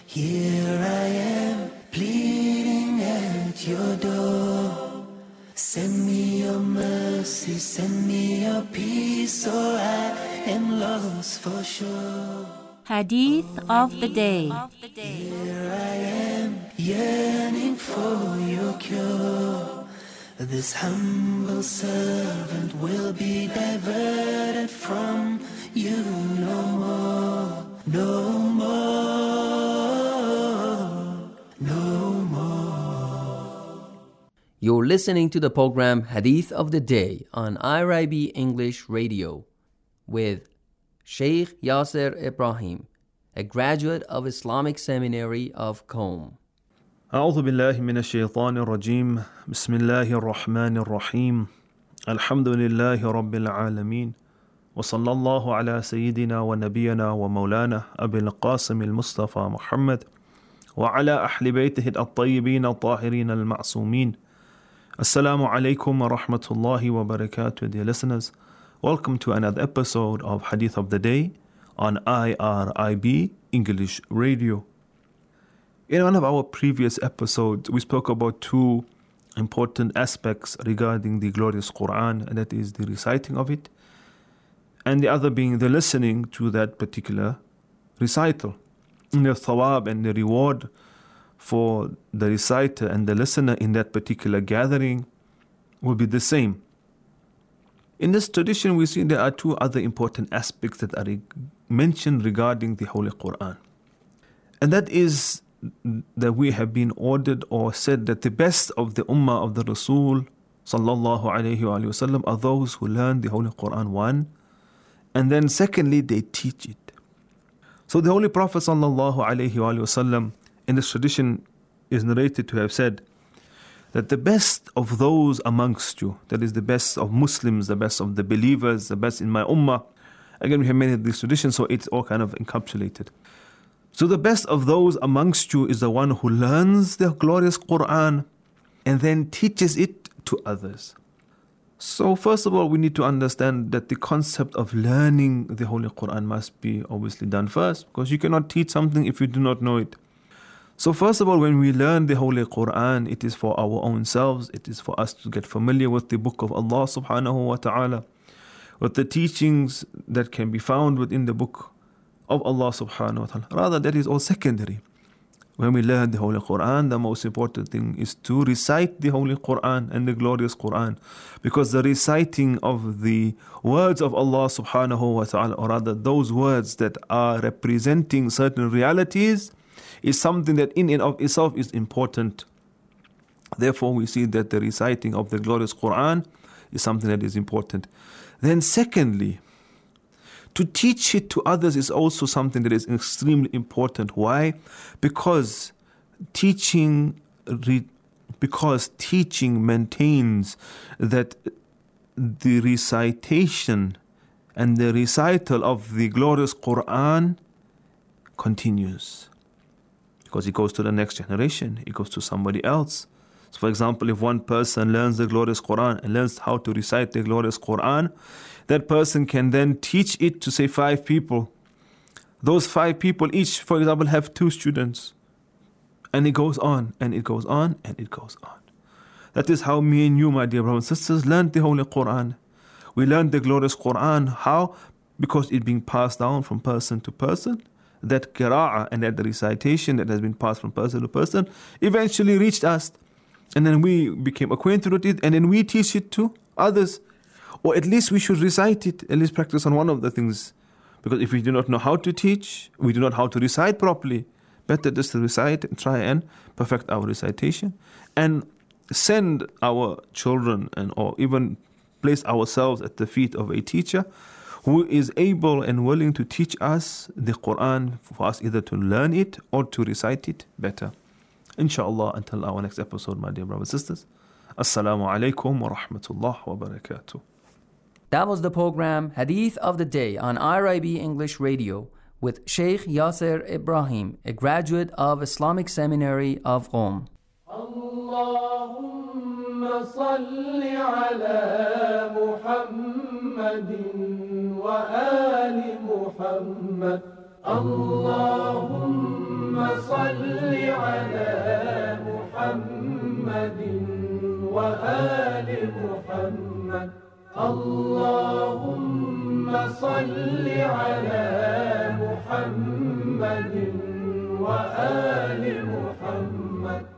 Here I am, pleading at your door. Send me your mercy, send me your peace, or I am lost for sure. Hadith of the Day. Here I am, yearning for your cure. This humble servant will be diverted from you no more, no more, no more. You're listening to the program Hadith of the Day on IRIB English Radio with Sheikh Yasser Ibrahim, a graduate of Islamic Seminary of Qom. أعوذ بالله من الشيطان الرجيم بسم الله الرحمن الرحيم الحمد لله رب العالمين وصلى الله على سيدنا ونبينا ومولانا أبي القاسم المصطفى محمد وعلى أهل بيته الطيبين الطاهرين المعصومين. Assalamu alaikum wa rahmatullahi wa barakatuh, dear listeners. Welcome to another episode of Hadith of the Day on IRIB English Radio. In one of our previous episodes, we spoke about two important aspects regarding the glorious Quran, and that is the reciting of it, and the other being the listening to that particular recital. And the thawab and the reward for the reciter and the listener in that particular gathering will be the same. In this tradition, we see there are two other important aspects that are mentioned regarding the Holy Quran. And that is that we have been ordered or said that the best of the ummah of the Rasul sallallahu alayhi wa sallam are those who learn the Holy Quran, one, and then secondly, they teach it. So the Holy Prophet sallallahu alayhi wa sallam in this tradition is narrated to have said that the best of those amongst you, that is the best of Muslims, the best of the believers, the best in my ummah. Again, we have many of these traditions, so it's all kind of encapsulated. So the best of those amongst you is the one who learns the glorious Quran and then teaches it to others. So first of all, we need to understand that the concept of learning the Holy Quran must be obviously done first, because you cannot teach something if you do not know it. So first of all, when we learn the Holy Quran, it is for our own selves. It is for us to get familiar with the book of Allah subhanahu wa ta'ala, with the teachings that can be found within the book of Allah subhanahu wa ta'ala. Rather, that is all secondary. When we learn the Holy Quran, the most important thing is to recite the Holy Quran and the glorious Quran, because the reciting of the words of Allah subhanahu wa ta'ala, or rather those words that are representing certain realities, is something that in and of itself is important. Therefore, we see that the reciting of the glorious Quran is something that is important. Then secondly, to teach it to others is also something that is extremely important. Why? Because teaching maintains that the recitation and the recital of the glorious Quran continues. Because it goes to the next generation, it goes to somebody else. So for example, if one person learns the glorious Quran and learns how to recite the glorious Quran, that person can then teach it to say 5 people. Those 5 people each, for example, have 2 students. And it goes on, and it goes on, and it goes on. That is how me and you, my dear brothers and sisters, learned the Holy Quran. We learned the glorious Quran. How? Because it's being passed down from person to person. That qira'ah and that recitation that has been passed from person to person eventually reached us. And then we became acquainted with it, and then we teach it to others. Or at least we should recite it, at least practice on one of the things. Because if we do not know how to teach, we do not know how to recite properly, better just to recite and try and perfect our recitation. And send our children or even place ourselves at the feet of a teacher who is able and willing to teach us the Quran, for us either to learn it or to recite it better. Inshallah, until our next episode, my dear brothers and sisters. Assalamu alaikum wa rahmatullah wa barakatuh. That was the program Hadith of the Day on IRIB English Radio with Sheikh Yasser Ibrahim, a graduate of Islamic Seminary of Qom. Allahumma salli ala Muhammadin wa ali Muhammad. Allahumma salli صل على محمد وآل محمد. اللهم صل على محمد وآل محمد.